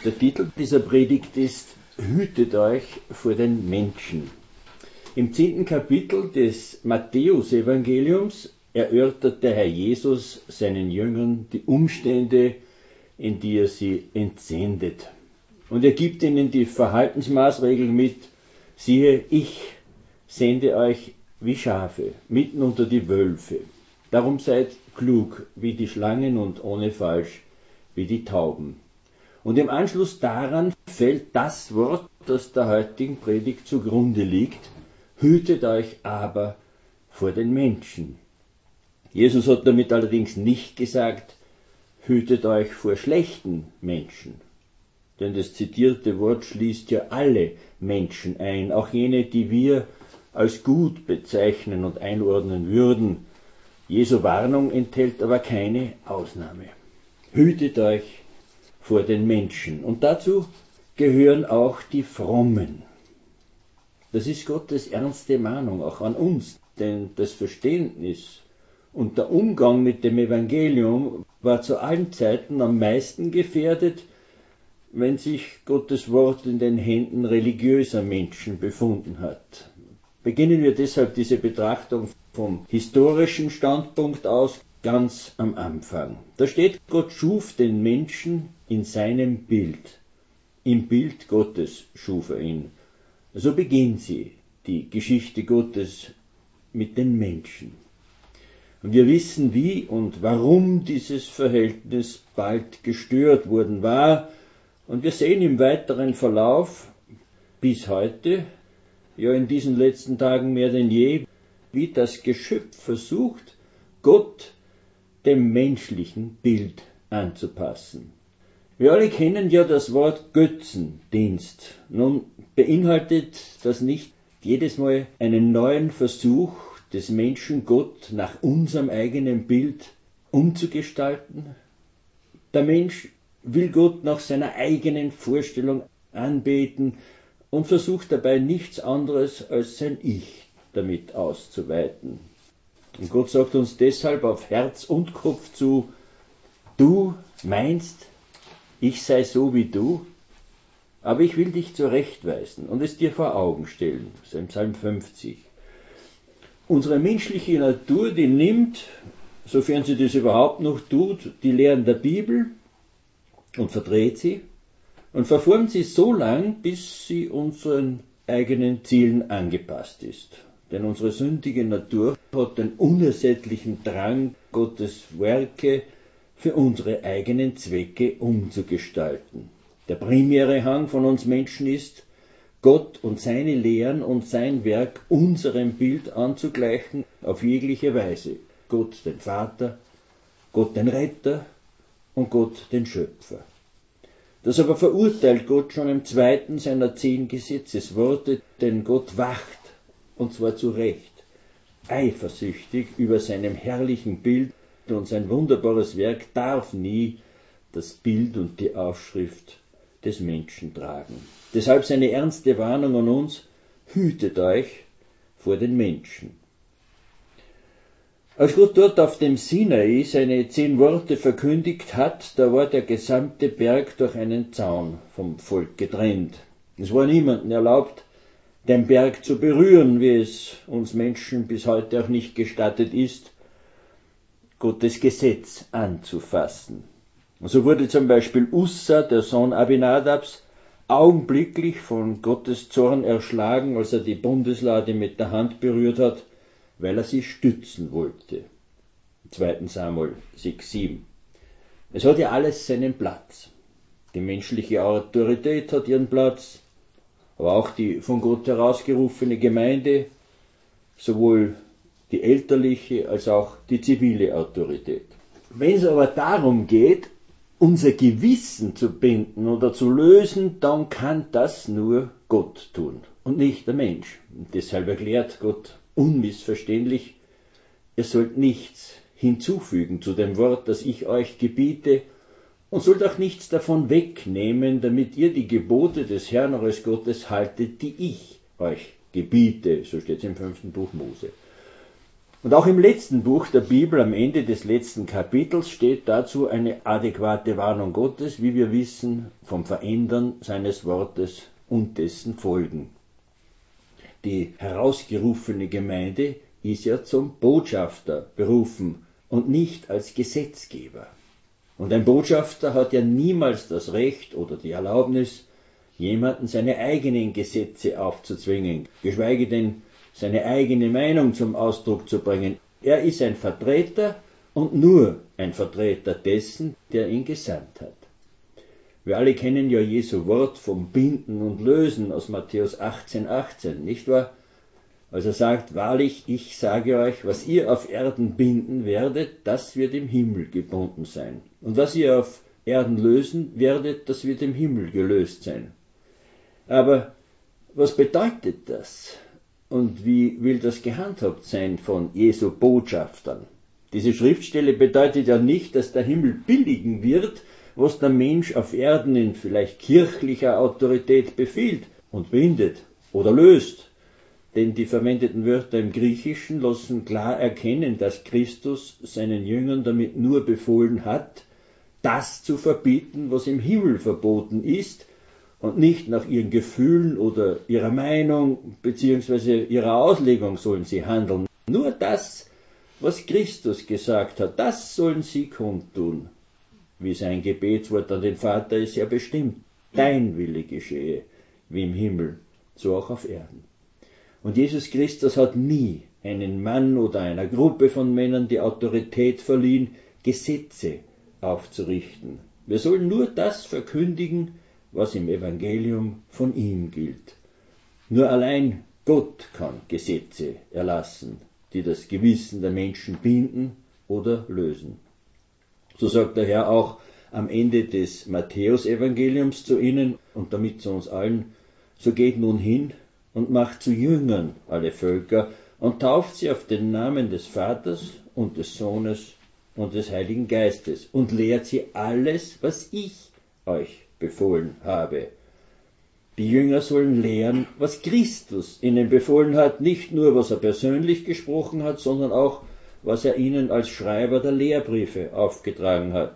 Der Titel dieser Predigt ist Hütet euch vor den Menschen. Im 10. Kapitel des Matthäus-Evangeliums erörtert der Herr Jesus seinen Jüngern die Umstände, in die er sie entsendet. Und er gibt ihnen die Verhaltensmaßregel mit: Siehe, ich sende euch wie Schafe mitten unter die Wölfe. Darum seid klug wie die Schlangen und ohne Falsch wie die Tauben. Und im Anschluss daran fällt das Wort, das der heutigen Predigt zugrunde liegt: Hütet euch aber vor den Menschen. Jesus hat damit allerdings nicht gesagt, hütet euch vor schlechten Menschen. Denn das zitierte Wort schließt ja alle Menschen ein, auch jene, die wir als gut bezeichnen und einordnen würden. Jesu Warnung enthält aber keine Ausnahme. Hütet euch vor den Menschen. Und dazu gehören auch die Frommen. Das ist Gottes ernste Mahnung auch an uns, denn das Verständnis und der Umgang mit dem Evangelium war zu allen Zeiten am meisten gefährdet, wenn sich Gottes Wort in den Händen religiöser Menschen befunden hat. Beginnen wir deshalb diese Betrachtung vom historischen Standpunkt aus ganz am Anfang. Da steht, Gott schuf den Menschen in seinem Bild. Im Bild Gottes schuf er ihn. So beginnt sie, die Geschichte Gottes mit den Menschen. Und wir wissen, wie und warum dieses Verhältnis bald gestört worden war. Und wir sehen im weiteren Verlauf bis heute, ja in diesen letzten Tagen mehr denn je, wie das Geschöpf versucht, Gott dem menschlichen Bild anzupassen. Wir alle kennen ja das Wort Götzendienst. Nun beinhaltet das nicht jedes Mal einen neuen Versuch des Menschen, Gott nach unserem eigenen Bild umzugestalten? Der Mensch will Gott nach seiner eigenen Vorstellung anbeten und versucht dabei nichts anderes als sein Ich damit auszuweiten. Und Gott sagt uns deshalb auf Herz und Kopf zu: Du meinst, ich sei so wie du, aber ich will dich zurechtweisen und es dir vor Augen stellen. So im Psalm 50. Unsere menschliche Natur, die nimmt, sofern sie das überhaupt noch tut, die Lehren der Bibel und verdreht sie und verformt sie so lang, bis sie unseren eigenen Zielen angepasst ist. Denn unsere sündige Natur hat den unersättlichen Drang, Gottes Werke für unsere eigenen Zwecke umzugestalten. Der primäre Hang von uns Menschen ist, Gott und seine Lehren und sein Werk unserem Bild anzugleichen auf jegliche Weise. Gott den Vater, Gott den Retter und Gott den Schöpfer. Das aber verurteilt Gott schon im 2. seiner 10 Gesetzesworte, denn Gott wacht, und zwar zu Recht, eifersüchtig über seinem herrlichen Bild, und sein wunderbares Werk darf nie das Bild und die Aufschrift des Menschen tragen. Deshalb seine ernste Warnung an uns: Hütet euch vor den Menschen. Als Gott dort auf dem Sinai seine 10 Worte verkündigt hat, da war der gesamte Berg durch einen Zaun vom Volk getrennt. Es war niemandem erlaubt, den Berg zu berühren, wie es uns Menschen bis heute auch nicht gestattet ist, Gottes Gesetz anzufassen. Und so wurde zum Beispiel Ussa, der Sohn Abinadabs, augenblicklich von Gottes Zorn erschlagen, als er die Bundeslade mit der Hand berührt hat, weil er sie stützen wollte. 2. Samuel 6,7. Es hat ja alles seinen Platz. Die menschliche Autorität hat ihren Platz, aber auch die von Gott herausgerufene Gemeinde, sowohl die elterliche als auch die zivile Autorität. Wenn es aber darum geht, unser Gewissen zu binden oder zu lösen, dann kann das nur Gott tun und nicht der Mensch. Und deshalb erklärt Gott unmissverständlich: Ihr sollt nichts hinzufügen zu dem Wort, das ich euch gebiete, und sollt auch nichts davon wegnehmen, damit ihr die Gebote des Herrn eures Gottes haltet, die ich euch gebiete. So steht es im 5. Buch Mose. Und auch im letzten Buch der Bibel, am Ende des letzten Kapitels, steht dazu eine adäquate Warnung Gottes, wie wir wissen, vom Verändern seines Wortes und dessen Folgen. Die herausgerufene Gemeinde ist ja zum Botschafter berufen und nicht als Gesetzgeber. Und ein Botschafter hat ja niemals das Recht oder die Erlaubnis, jemanden seine eigenen Gesetze aufzuzwingen, geschweige denn seine eigene Meinung zum Ausdruck zu bringen. Er ist ein Vertreter und nur ein Vertreter dessen, der ihn gesandt hat. Wir alle kennen ja Jesu Wort vom Binden und Lösen aus Matthäus 18,18, nicht wahr? Als er sagt, wahrlich, ich sage euch, was ihr auf Erden binden werdet, das wird im Himmel gebunden sein. Und was ihr auf Erden lösen werdet, das wird im Himmel gelöst sein. Aber was bedeutet das? Und wie will das gehandhabt sein von Jesu Botschaftern? Diese Schriftstelle bedeutet ja nicht, dass der Himmel billigen wird, was der Mensch auf Erden in vielleicht kirchlicher Autorität befiehlt und bindet oder löst. Denn die verwendeten Wörter im Griechischen lassen klar erkennen, dass Christus seinen Jüngern damit nur befohlen hat, das zu verbieten, was im Himmel verboten ist, und nicht nach ihren Gefühlen oder ihrer Meinung bzw. ihrer Auslegung sollen sie handeln. Nur das, was Christus gesagt hat, das sollen sie kundtun. Wie sein Gebetswort an den Vater ist ja bestimmt. Dein Wille geschehe, wie im Himmel, so auch auf Erden. Und Jesus Christus hat nie einem Mann oder einer Gruppe von Männern die Autorität verliehen, Gesetze aufzurichten. Wir sollen nur das verkündigen, was im Evangelium von ihm gilt. Nur allein Gott kann Gesetze erlassen, die das Gewissen der Menschen binden oder lösen. So sagt der Herr auch am Ende des Matthäusevangeliums zu ihnen und damit zu uns allen, so geht nun hin und macht zu Jüngern alle Völker und tauft sie auf den Namen des Vaters und des Sohnes und des Heiligen Geistes und lehrt sie alles, was ich euch befohlen habe. Die Jünger sollen lehren, was Christus ihnen befohlen hat, nicht nur, was er persönlich gesprochen hat, sondern auch, was er ihnen als Schreiber der Lehrbriefe aufgetragen hat.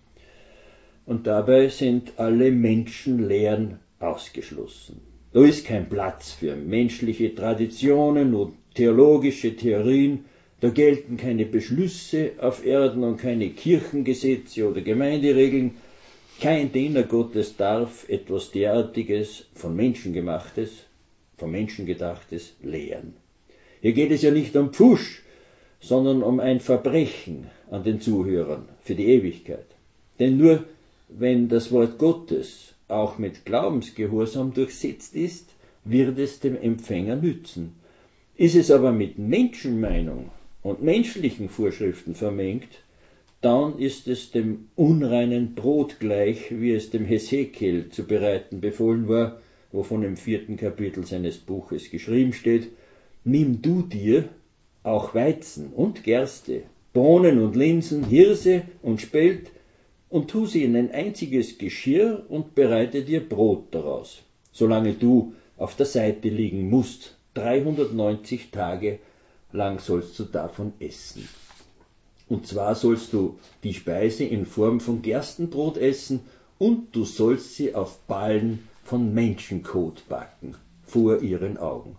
Und dabei sind alle Menschenlehren ausgeschlossen. Da ist kein Platz für menschliche Traditionen und theologische Theorien, da gelten keine Beschlüsse auf Erden und keine Kirchengesetze oder Gemeinderegeln. Kein Diener Gottes darf etwas derartiges von Menschen gemachtes, von Menschen gedachtes lehren. Hier geht es ja nicht um Pfusch, sondern um ein Verbrechen an den Zuhörern für die Ewigkeit. Denn nur wenn das Wort Gottes auch mit Glaubensgehorsam durchsetzt ist, wird es dem Empfänger nützen. Ist es aber mit Menschenmeinung und menschlichen Vorschriften vermengt, dann ist es dem unreinen Brot gleich, wie es dem Hesekiel zu bereiten befohlen war, wovon im 4. Kapitel seines Buches geschrieben steht, nimm du dir auch Weizen und Gerste, Bohnen und Linsen, Hirse und Spelt und tu sie in ein einziges Geschirr und bereite dir Brot daraus, solange du auf der Seite liegen musst. 390 Tage lang sollst du davon essen. Und zwar sollst du die Speise in Form von Gerstenbrot essen und du sollst sie auf Ballen von Menschenkot backen, vor ihren Augen.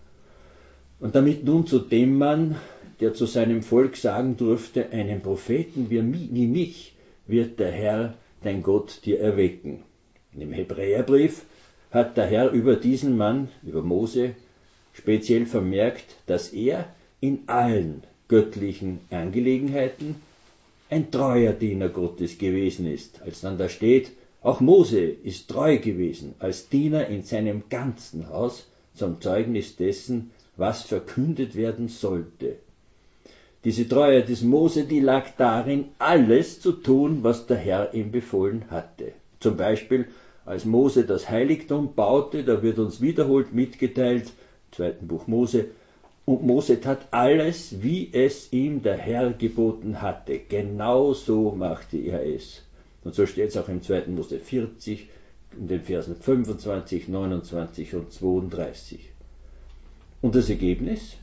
Und damit nun zu dem Mann, der zu seinem Volk sagen durfte, einen Propheten wie mich wird der Herr, dein Gott, dir erwecken. Im Hebräerbrief hat der Herr über diesen Mann, über Mose, speziell vermerkt, dass er in allen göttlichen Angelegenheiten ein treuer Diener Gottes gewesen ist. Als dann da steht, auch Mose ist treu gewesen, als Diener in seinem ganzen Haus, zum Zeugnis dessen, was verkündet werden sollte. Diese Treue des Mose, die lag darin, alles zu tun, was der Herr ihm befohlen hatte. Zum Beispiel, als Mose das Heiligtum baute, da wird uns wiederholt mitgeteilt, im 2. Buch Mose, und Mose tat alles, wie es ihm der Herr geboten hatte. Genau so machte er es. Und so steht es auch im 2. Mose 40, in den Versen 25, 29 und 32. Und das Ergebnis?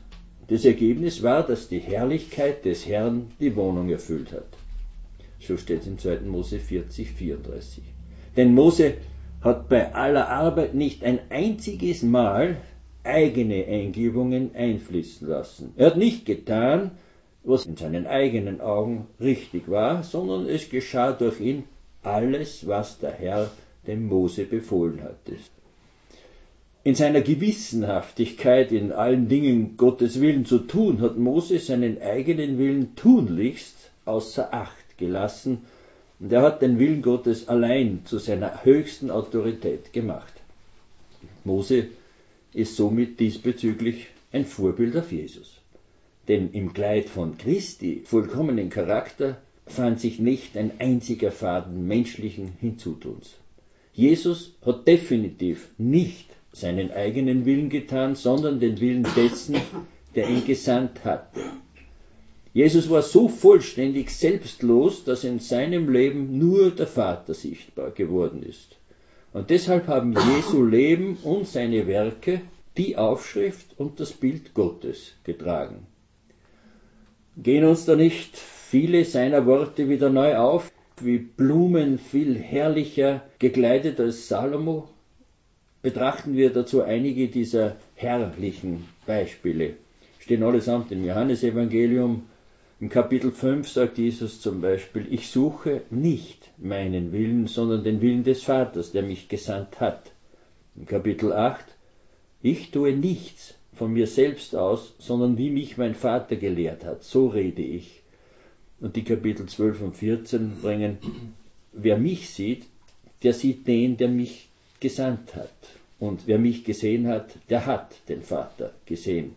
Das Ergebnis war, dass die Herrlichkeit des Herrn die Wohnung erfüllt hat. So steht es im 2. Mose 40, 34. Denn Mose hat bei aller Arbeit nicht ein einziges Mal eigene Eingebungen einfließen lassen. Er hat nicht getan, was in seinen eigenen Augen richtig war, sondern es geschah durch ihn alles, was der Herr dem Mose befohlen hatte. In seiner Gewissenhaftigkeit, in allen Dingen Gottes Willen zu tun, hat Mose seinen eigenen Willen tunlichst außer Acht gelassen, und er hat den Willen Gottes allein zu seiner höchsten Autorität gemacht. Mose ist somit diesbezüglich ein Vorbild auf Jesus. Denn im Kleid von Christi vollkommenen Charakter fand sich nicht ein einziger Faden menschlichen Hinzutuns. Jesus hat definitiv nicht seinen eigenen Willen getan, sondern den Willen dessen, der ihn gesandt hatte. Jesus war so vollständig selbstlos, dass in seinem Leben nur der Vater sichtbar geworden ist. Und deshalb haben Jesu Leben und seine Werke die Aufschrift und das Bild Gottes getragen. Gehen uns da nicht viele seiner Worte wieder neu auf, wie Blumen viel herrlicher gekleidet als Salomo? Betrachten wir dazu einige dieser herrlichen Beispiele. Stehen allesamt im Johannesevangelium. Im Kapitel 5 sagt Jesus zum Beispiel: Ich suche nicht meinen Willen, sondern den Willen des Vaters, der mich gesandt hat. Im Kapitel 8: Ich tue nichts von mir selbst aus, sondern wie mich mein Vater gelehrt hat, so rede ich. Und die Kapitel 12 und 14 bringen: Wer mich sieht, der sieht den, der mich gesandt hat. Und wer mich gesehen hat, der hat den Vater gesehen.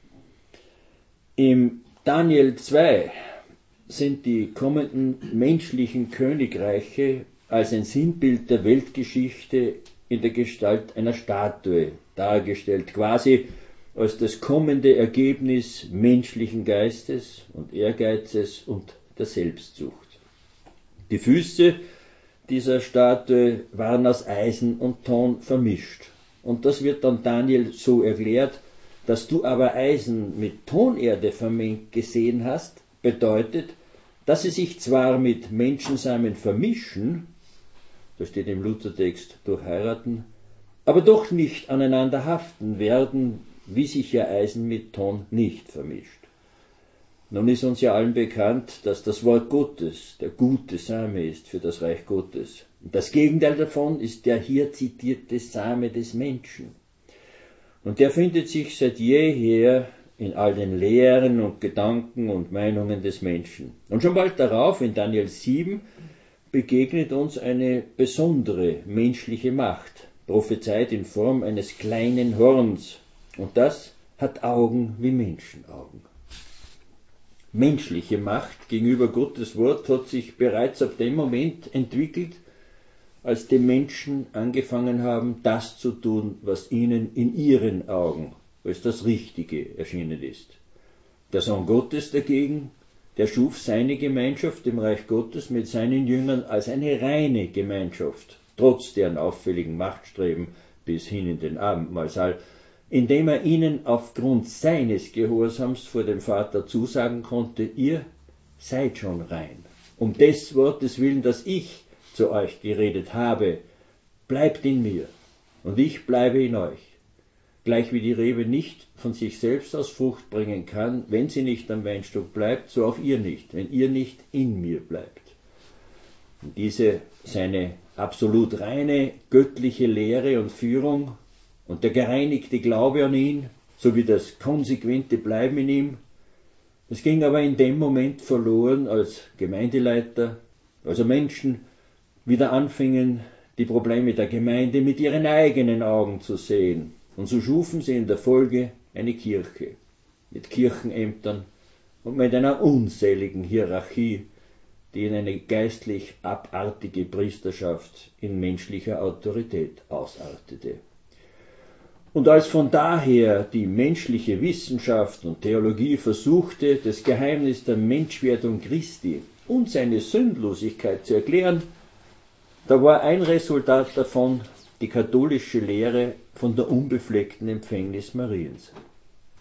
Im Daniel 2 sind die kommenden menschlichen Königreiche als ein Sinnbild der Weltgeschichte in der Gestalt einer Statue dargestellt, quasi als das kommende Ergebnis menschlichen Geistes und Ehrgeizes und der Selbstsucht. Die Füße dieser Statue waren aus Eisen und Ton vermischt. Und das wird dann Daniel so erklärt: Dass du aber Eisen mit Tonerde vermengt gesehen hast, bedeutet, dass sie sich zwar mit Menschensamen vermischen, das steht im Luthertext durch heiraten, aber doch nicht aneinander haften werden, wie sich ja Eisen mit Ton nicht vermischt. Nun ist uns ja allen bekannt, dass das Wort Gottes der gute Same ist für das Reich Gottes. Und das Gegenteil davon ist der hier zitierte Same des Menschen. Und der findet sich seit jeher in all den Lehren und Gedanken und Meinungen des Menschen. Und schon bald darauf, in Daniel 7, begegnet uns eine besondere menschliche Macht, prophezeit in Form eines kleinen Horns. Und das hat Augen wie Menschenaugen. Menschliche Macht gegenüber Gottes Wort hat sich bereits ab dem Moment entwickelt, als die Menschen angefangen haben, das zu tun, was ihnen in ihren Augen als das Richtige erschienen ist. Der Sohn Gottes dagegen, der schuf seine Gemeinschaft im Reich Gottes mit seinen Jüngern als eine reine Gemeinschaft, trotz deren auffälligen Machtstreben bis hin in den Abendmahlsaal, indem er ihnen aufgrund seines Gehorsams vor dem Vater zusagen konnte: Ihr seid schon rein. Um des Wortes willen, das ich zu euch geredet habe, bleibt in mir, und ich bleibe in euch. Gleich wie die Rebe nicht von sich selbst aus Frucht bringen kann, wenn sie nicht am Weinstock bleibt, so auch ihr nicht, wenn ihr nicht in mir bleibt. Und diese seine absolut reine göttliche Lehre und Führung und der gereinigte Glaube an ihn, sowie das konsequente Bleiben in ihm, es ging aber in dem Moment verloren, als Gemeindeleiter, also Menschen wieder anfingen, die Probleme der Gemeinde mit ihren eigenen Augen zu sehen. Und so schufen sie in der Folge eine Kirche mit Kirchenämtern und mit einer unzähligen Hierarchie, die in eine geistlich abartige Priesterschaft in menschlicher Autorität ausartete. Und als von daher die menschliche Wissenschaft und Theologie versuchte, das Geheimnis der Menschwerdung Christi und seine Sündlosigkeit zu erklären, da war ein Resultat davon die katholische Lehre von der unbefleckten Empfängnis Mariens.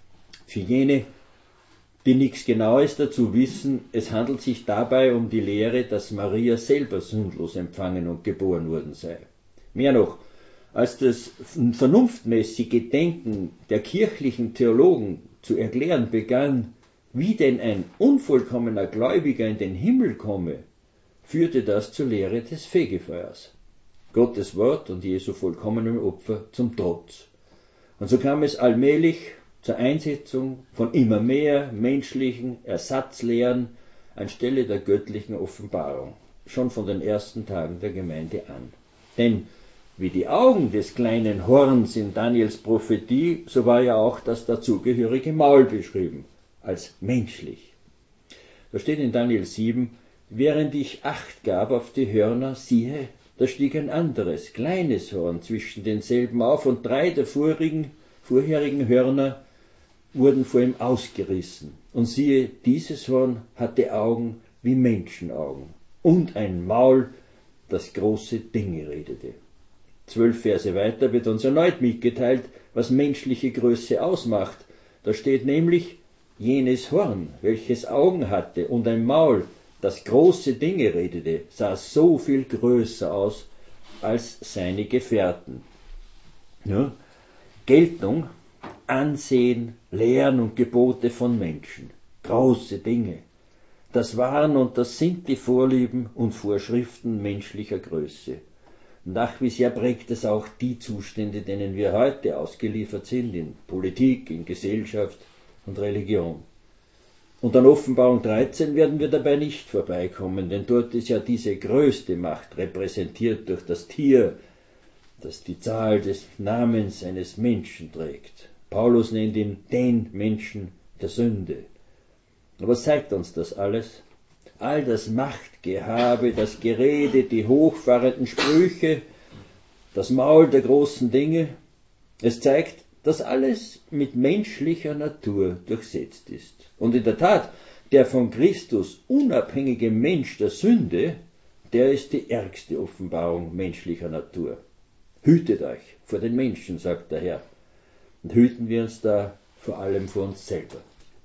Für jene, die nichts Genaues dazu wissen, es handelt sich dabei um die Lehre, dass Maria selber sündlos empfangen und geboren worden sei. Mehr noch, als das vernunftmäßige Denken der kirchlichen Theologen zu erklären begann, wie denn ein unvollkommener Gläubiger in den Himmel komme, führte das zur Lehre des Fegefeuers. Gottes Wort und Jesu vollkommenem Opfer zum Trotz. Und so kam es allmählich zur Einsetzung von immer mehr menschlichen Ersatzlehren anstelle der göttlichen Offenbarung, schon von den ersten Tagen der Gemeinde an. Denn wie die Augen des kleinen Horns in Daniels Prophetie, so war ja auch das dazugehörige Maul beschrieben, als menschlich. Da steht in Daniel 7, während ich Acht gab auf die Hörner, siehe, da stieg ein anderes, kleines Horn zwischen denselben auf, und 3 der vorherigen Hörner wurden vor ihm ausgerissen. Und siehe, dieses Horn hatte Augen wie Menschenaugen und ein Maul, das große Dinge redete. 12 Verse weiter wird uns erneut mitgeteilt, was menschliche Größe ausmacht. Da steht nämlich, jenes Horn, welches Augen hatte und ein Maul, das große Dinge redete, sah so viel größer aus als seine Gefährten. Ja, Geltung, Ansehen, Lehren und Gebote von Menschen, große Dinge. Das waren und das sind die Vorlieben und Vorschriften menschlicher Größe. Nach wie sehr prägt es auch die Zustände, denen wir heute ausgeliefert sind, in Politik, in Gesellschaft und Religion. Und an Offenbarung 13 werden wir dabei nicht vorbeikommen, denn dort ist ja diese größte Macht repräsentiert durch das Tier, das die Zahl des Namens eines Menschen trägt. Paulus nennt ihn den Menschen der Sünde. Aber was zeigt uns das alles? All das Machtgehabe, das Gerede, die hochfahrenden Sprüche, das Maul der großen Dinge, es zeigt, dass alles mit menschlicher Natur durchsetzt ist. Und in der Tat, der von Christus unabhängige Mensch der Sünde, der ist die ärgste Offenbarung menschlicher Natur. Hütet euch vor den Menschen, sagt der Herr. Und hüten wir uns da vor allem vor uns selber.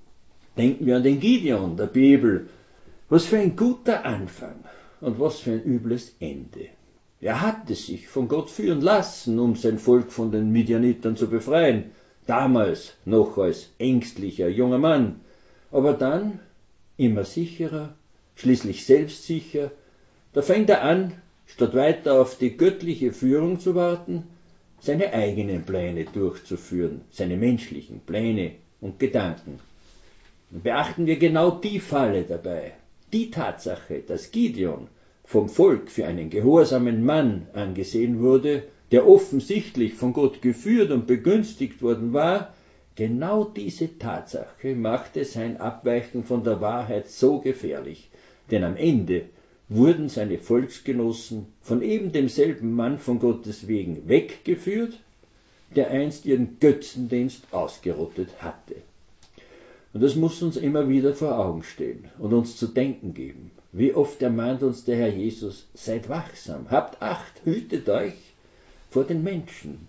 Denken wir an den Gideon der Bibel. Was für ein guter Anfang und was für ein übles Ende. Er hatte sich von Gott führen lassen, um sein Volk von den Midianitern zu befreien, damals noch als ängstlicher junger Mann, aber dann immer sicherer, schließlich selbstsicher, da fängt er an, statt weiter auf die göttliche Führung zu warten, seine eigenen Pläne durchzuführen, seine menschlichen Pläne und Gedanken. Und beachten wir genau die Falle dabei, die Tatsache, dass Gideon vom Volk für einen gehorsamen Mann angesehen wurde, der offensichtlich von Gott geführt und begünstigt worden war, genau diese Tatsache machte sein Abweichen von der Wahrheit so gefährlich, denn am Ende wurden seine Volksgenossen von eben demselben Mann von Gottes wegen weggeführt, der einst ihren Götzendienst ausgerottet hatte. Und das muss uns immer wieder vor Augen stehen und uns zu denken geben. Wie oft ermahnt uns der Herr Jesus, seid wachsam, habt Acht, hütet euch vor den Menschen.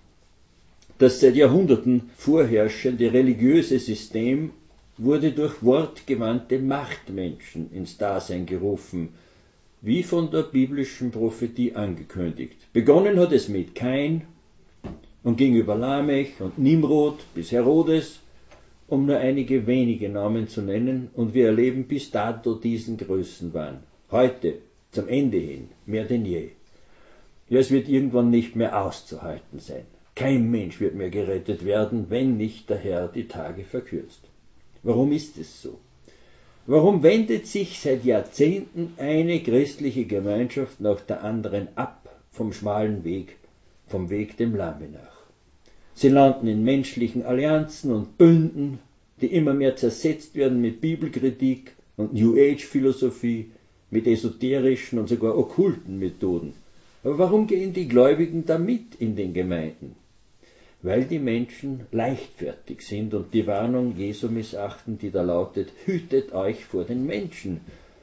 Das seit Jahrhunderten vorherrschende religiöse System wurde durch wortgewandte Machtmenschen ins Dasein gerufen, wie von der biblischen Prophetie angekündigt. Begonnen hat es mit Kain und ging über Lamech und Nimrod bis Herodes, um nur einige wenige Namen zu nennen, und wir erleben bis dato diesen Größenwahn. Heute, zum Ende hin, mehr denn je. Ja, es wird irgendwann nicht mehr auszuhalten sein. Kein Mensch wird mehr gerettet werden, wenn nicht der Herr die Tage verkürzt. Warum ist es so? Warum wendet sich seit Jahrzehnten eine christliche Gemeinschaft nach der anderen ab vom schmalen Weg, vom Weg dem Lamme nach? Sie landen in menschlichen Allianzen und Bünden, die immer mehr zersetzt werden mit Bibelkritik und New Age-Philosophie, mit esoterischen und sogar okkulten Methoden. Aber warum gehen die Gläubigen da mit in den Gemeinden? Weil die Menschen leichtfertig sind und die Warnung Jesu missachten, die da lautet, hütet euch vor den Menschen.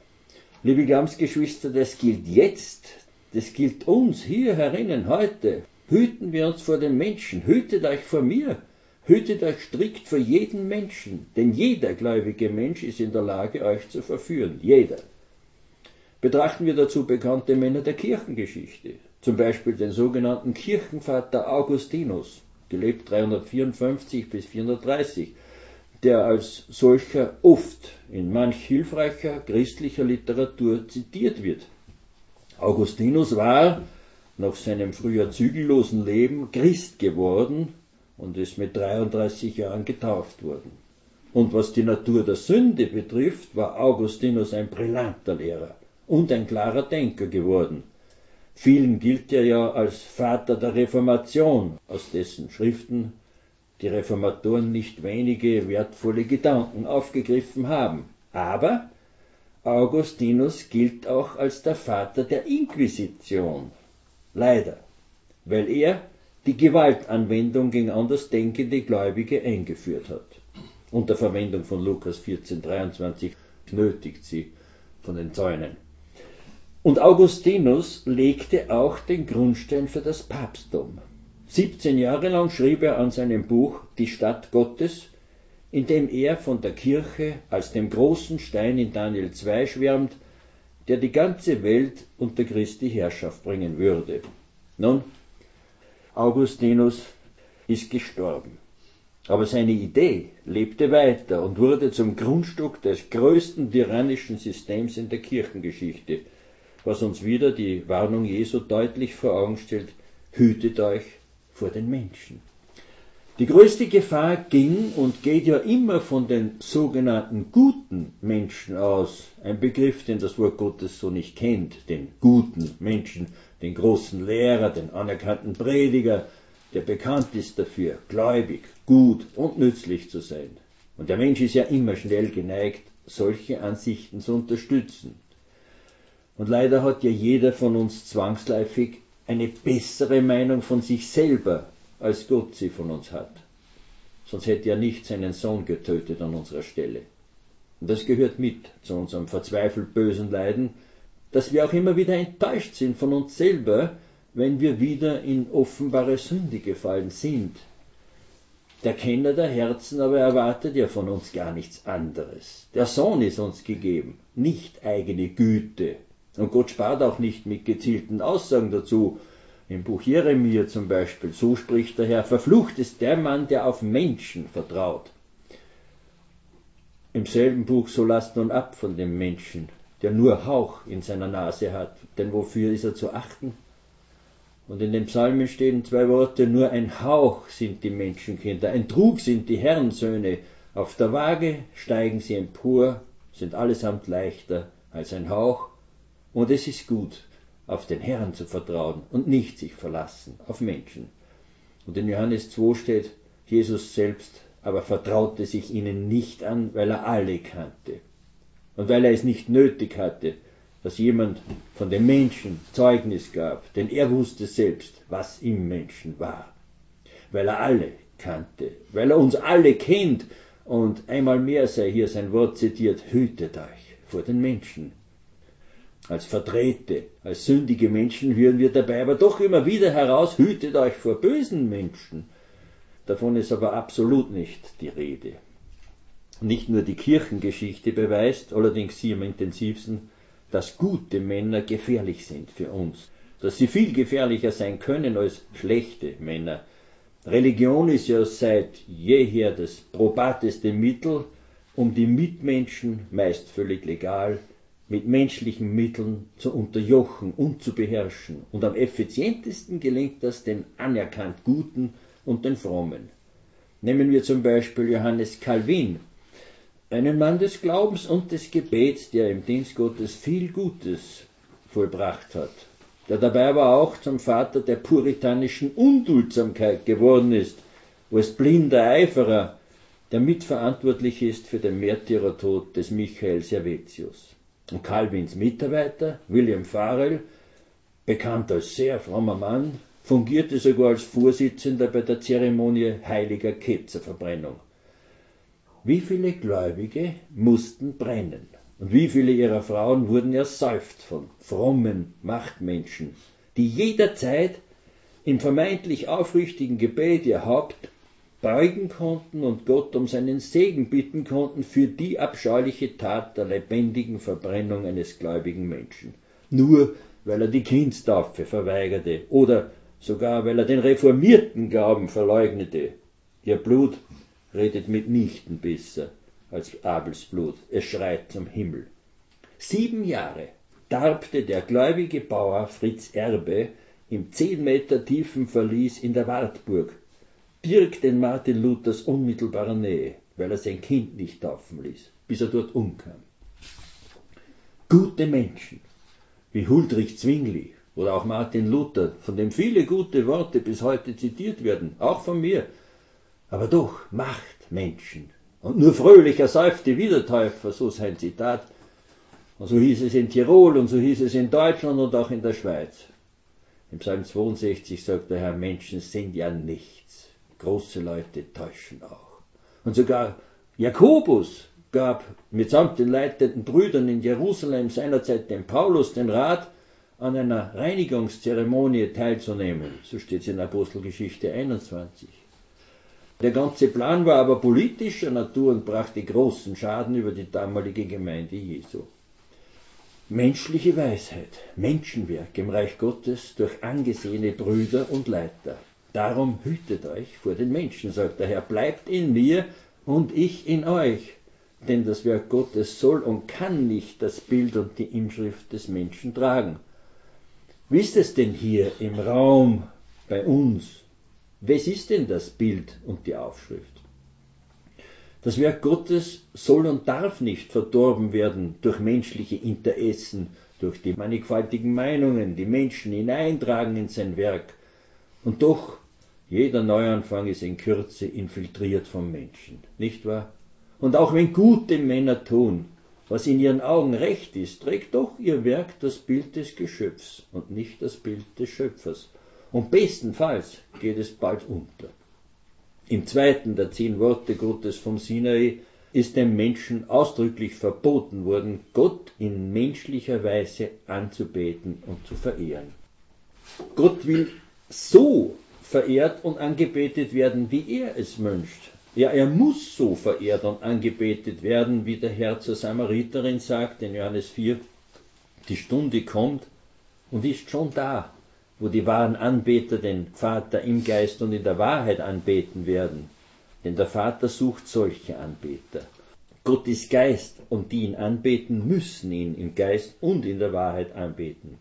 Liebe Glaubensgeschwister, das gilt jetzt, das gilt uns hier herinnen heute. Hüten wir uns vor den Menschen, hütet euch vor mir. Hütet euch strikt vor jedem Menschen, denn jeder gläubige Mensch ist in der Lage, euch zu verführen. Jeder. Betrachten wir dazu bekannte Männer der Kirchengeschichte, zum Beispiel den sogenannten Kirchenvater Augustinus, gelebt 354 bis 430, der als solcher oft in manch hilfreicher christlicher Literatur zitiert wird. Augustinus war nach seinem früher zügellosen Leben Christ geworden und ist mit 33 Jahren getauft worden. Und was die Natur der Sünde betrifft, war Augustinus ein brillanter Lehrer und ein klarer Denker geworden. Vielen gilt er ja als Vater der Reformation, aus dessen Schriften die Reformatoren nicht wenige wertvolle Gedanken aufgegriffen haben. Aber Augustinus gilt auch als der Vater der Inquisition. Leider, weil er die Gewaltanwendung gegen andersdenkende Gläubige eingeführt hat. Unter Verwendung von Lukas 14,23 nötigt sie von den Zäunen. Und Augustinus legte auch den Grundstein für das Papsttum. 17 Jahre lang schrieb er an seinem Buch Die Stadt Gottes, in dem er von der Kirche als dem großen Stein in Daniel 2 schwärmt, der die ganze Welt unter Christi Herrschaft bringen würde. Nun, Augustinus ist gestorben. Aber seine Idee lebte weiter und wurde zum Grundstück des größten tyrannischen Systems in der Kirchengeschichte, was uns wieder die Warnung Jesu deutlich vor Augen stellt: Hütet euch vor den Menschen. Die größte Gefahr ging und geht ja immer von den sogenannten guten Menschen aus. Ein Begriff, den das Wort Gottes so nicht kennt, den guten Menschen, den großen Lehrer, den anerkannten Prediger, der bekannt ist dafür, gläubig, gut und nützlich zu sein. Und der Mensch ist ja immer schnell geneigt, solche Ansichten zu unterstützen. Und leider hat ja jeder von uns zwangsläufig eine bessere Meinung von sich selber, als Gott sie von uns hat. Sonst hätte er nicht seinen Sohn getötet an unserer Stelle. Und das gehört mit zu unserem verzweifelt bösen Leiden, dass wir auch immer wieder enttäuscht sind von uns selber, wenn wir wieder in offenbare Sünde gefallen sind. Der Kenner der Herzen aber erwartet ja von uns gar nichts anderes. Der Sohn ist uns gegeben, nicht eigene Güte. Und Gott spart auch nicht mit gezielten Aussagen dazu. Im Buch Jeremia zum Beispiel, so spricht der Herr: Verflucht ist der Mann, der auf Menschen vertraut. Im selben Buch: So lasst nun ab von dem Menschen, der nur Hauch in seiner Nase hat, denn wofür ist er zu achten? Und in den Psalmen stehen 2 Worte: Nur ein Hauch sind die Menschenkinder, ein Trug sind die Herrensöhne. Auf der Waage steigen sie empor, sind allesamt leichter als ein Hauch. Und es ist gut, auf den Herrn zu vertrauen und nicht sich verlassen auf Menschen. Und in Johannes 2 steht, Jesus selbst aber vertraute sich ihnen nicht an, weil er alle kannte. Und weil er es nicht nötig hatte, dass jemand von den Menschen Zeugnis gab, denn er wusste selbst, was im Menschen war. Weil er alle kannte, weil er uns alle kennt, und einmal mehr sei hier sein Wort zitiert: Hütet euch vor den Menschen. Als Verdrehte, als sündige Menschen hören wir dabei aber doch immer wieder heraus: Hütet euch vor bösen Menschen. Davon ist aber absolut nicht die Rede. Nicht nur die Kirchengeschichte beweist, allerdings sie am intensivsten, dass gute Männer gefährlich sind für uns, dass sie viel gefährlicher sein können als schlechte Männer. Religion ist ja seit jeher das probateste Mittel, um die Mitmenschen, meist völlig legal, mit menschlichen Mitteln zu unterjochen und zu beherrschen. Und am effizientesten gelingt das den anerkannt Guten und den Frommen. Nehmen wir zum Beispiel Johannes Calvin, einen Mann des Glaubens und des Gebets, der im Dienst Gottes viel Gutes vollbracht hat, der dabei aber auch zum Vater der puritanischen Unduldsamkeit geworden ist, als blinder Eiferer, der mitverantwortlich ist für den Märtyrertod des Michael Servetius. Und Calvins Mitarbeiter, William Farel, bekannt als sehr frommer Mann, fungierte sogar als Vorsitzender bei der Zeremonie heiliger Ketzerverbrennung. Wie viele Gläubige mussten brennen und wie viele ihrer Frauen wurden ersäuft von frommen Machtmenschen, die jederzeit im vermeintlich aufrichtigen Gebet ihr Haupt beugen konnten und Gott um seinen Segen bitten konnten für die abscheuliche Tat der lebendigen Verbrennung eines gläubigen Menschen. Nur weil er die Kindstaufe verweigerte oder sogar weil er den reformierten Glauben verleugnete. Ihr Blut redet mitnichten besser als Abels Blut. Es schreit zum Himmel. 7 Jahre darbte der gläubige Bauer Fritz Erbe im 10 Meter tiefen Verlies in der Wartburg, direkt in Martin Luthers unmittelbarer Nähe, weil er sein Kind nicht taufen ließ, bis er dort umkam. Gute Menschen, wie Huldrych Zwingli oder auch Martin Luther, von dem viele gute Worte bis heute zitiert werden, auch von mir, aber doch Machtmenschen. Und nur fröhlich ersäufte Wiedertäufer, so sein Zitat. Und so hieß es in Tirol und so hieß es in Deutschland und auch in der Schweiz. Im Psalm 62 sagt der Herr, Menschen sind ja nichts. Große Leute täuschen auch. Und sogar Jakobus gab mitsamt den leitenden Brüdern in Jerusalem seinerzeit dem Paulus den Rat, an einer Reinigungszeremonie teilzunehmen. So steht es in Apostelgeschichte 21. Der ganze Plan war aber politischer Natur und brachte großen Schaden über die damalige Gemeinde Jesu. Menschliche Weisheit, Menschenwerk im Reich Gottes durch angesehene Brüder und Leiter. Darum hütet euch vor den Menschen, sagt der Herr, bleibt in mir und ich in euch. Denn das Werk Gottes soll und kann nicht das Bild und die Inschrift des Menschen tragen. Wie ist es denn hier im Raum bei uns? Wes ist denn das Bild und die Aufschrift? Das Werk Gottes soll und darf nicht verdorben werden durch menschliche Interessen, durch die mannigfaltigen Meinungen, die Menschen hineintragen in sein Werk. Und doch, jeder Neuanfang ist in Kürze infiltriert vom Menschen, nicht wahr? Und auch wenn gute Männer tun, was in ihren Augen recht ist, trägt doch ihr Werk das Bild des Geschöpfs und nicht das Bild des Schöpfers. Und bestenfalls geht es bald unter. Im 2. der 10 Worte Gottes vom Sinai ist dem Menschen ausdrücklich verboten worden, Gott in menschlicher Weise anzubeten und zu verehren. Gott will so verehrt und angebetet werden, wie er es wünscht. Ja, er muss so verehrt und angebetet werden, wie der Herr zur Samariterin sagt in Johannes 4, die Stunde kommt und ist schon da, wo die wahren Anbeter den Vater im Geist und in der Wahrheit anbeten werden. Denn der Vater sucht solche Anbeter. Gott ist Geist und die ihn anbeten, müssen ihn im Geist und in der Wahrheit anbeten.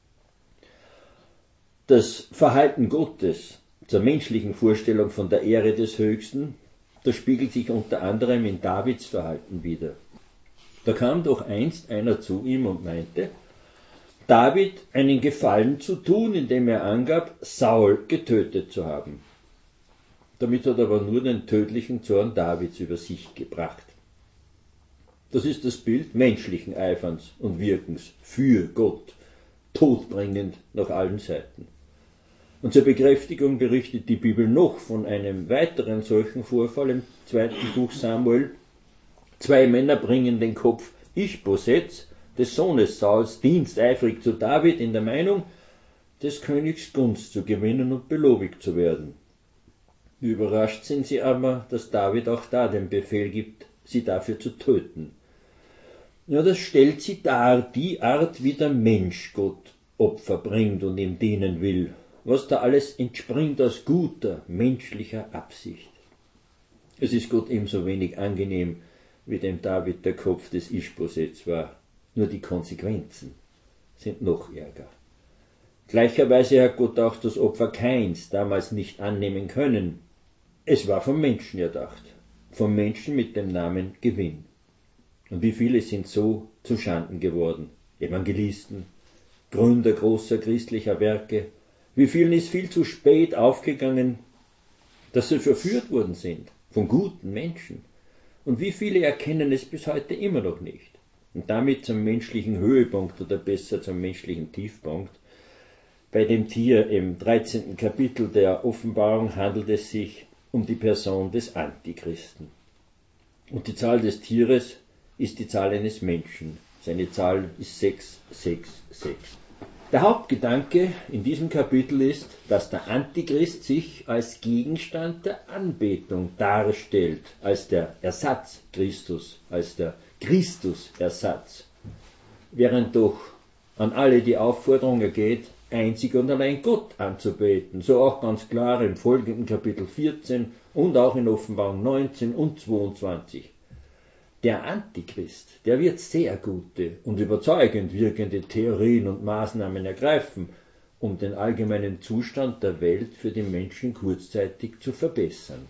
Das Verhalten Gottes zur menschlichen Vorstellung von der Ehre des Höchsten, das spiegelt sich unter anderem in Davids Verhalten wider. Da kam doch einst einer zu ihm und meinte, David einen Gefallen zu tun, indem er angab, Saul getötet zu haben. Damit hat er aber nur den tödlichen Zorn Davids über sich gebracht. Das ist das Bild menschlichen Eiferns und Wirkens für Gott, todbringend nach allen Seiten. Und zur Bekräftigung berichtet die Bibel noch von einem weiteren solchen Vorfall im 2. Buch Samuel. 2 Männer bringen den Kopf Ischbosets, des Sohnes Sauls, diensteifrig zu David in der Meinung, des Königs Gunst zu gewinnen und belobigt zu werden. Überrascht sind sie aber, dass David auch da den Befehl gibt, sie dafür zu töten. Ja, das stellt sie dar, die Art, wie der Mensch Gott Opfer bringt und ihm dienen will, was da alles entspringt aus guter, menschlicher Absicht. Es ist Gott ebenso wenig angenehm, wie dem David der Kopf des Ischbosets war. Nur die Konsequenzen sind noch ärger. Gleicherweise hat Gott auch das Opfer Kains damals nicht annehmen können. Es war vom Menschen erdacht, vom Menschen mit dem Namen Gewinn. Und wie viele sind so zu Schanden geworden? Evangelisten, Gründer großer christlicher Werke. Wie vielen ist viel zu spät aufgegangen, dass sie verführt worden sind von guten Menschen. Und wie viele erkennen es bis heute immer noch nicht. Und damit zum menschlichen Höhepunkt oder besser zum menschlichen Tiefpunkt. Bei dem Tier im 13. Kapitel der Offenbarung handelt es sich um die Person des Antichristen. Und die Zahl des Tieres ist die Zahl eines Menschen. Seine Zahl ist 666. Der Hauptgedanke in diesem Kapitel ist, dass der Antichrist sich als Gegenstand der Anbetung darstellt, als der Ersatz Christus, als der Christusersatz, während doch an alle die Aufforderung ergeht, einzig und allein Gott anzubeten. So auch ganz klar im folgenden Kapitel 14 und auch in Offenbarung 19 und 22. Der Antichrist, der wird sehr gute und überzeugend wirkende Theorien und Maßnahmen ergreifen, um den allgemeinen Zustand der Welt für die Menschen kurzzeitig zu verbessern.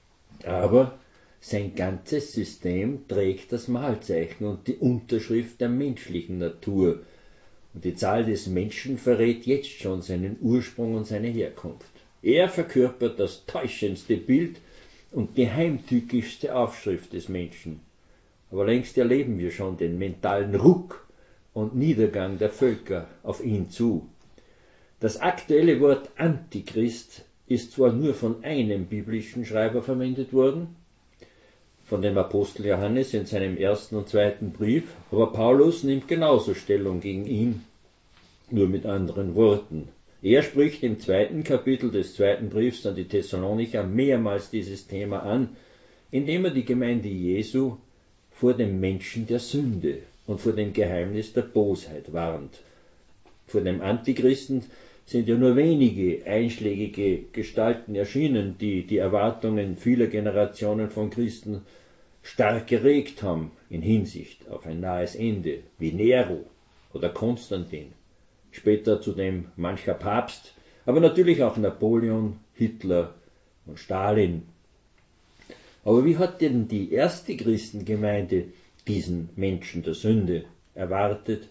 Aber sein ganzes System trägt das Malzeichen und die Unterschrift der menschlichen Natur, und die Zahl des Menschen verrät jetzt schon seinen Ursprung und seine Herkunft. Er verkörpert das täuschendste Bild und die heimtückischste Aufschrift des Menschen. Aber längst erleben wir schon den mentalen Ruck und Niedergang der Völker auf ihn zu. Das aktuelle Wort Antichrist ist zwar nur von einem biblischen Schreiber verwendet worden, von dem Apostel Johannes in seinem ersten und zweiten Brief, aber Paulus nimmt genauso Stellung gegen ihn, nur mit anderen Worten. Er spricht im 2. Kapitel des 2. Briefs an die Thessalonicher mehrmals dieses Thema an, indem er die Gemeinde Jesu vor dem Menschen der Sünde und vor dem Geheimnis der Bosheit warnt. Vor dem Antichristen sind ja nur wenige einschlägige Gestalten erschienen, die die Erwartungen vieler Generationen von Christen stark geregt haben in Hinsicht auf ein nahes Ende, wie Nero oder Konstantin, später zudem mancher Papst, aber natürlich auch Napoleon, Hitler und Stalin. Aber wie hat denn die erste Christengemeinde diesen Menschen der Sünde erwartet?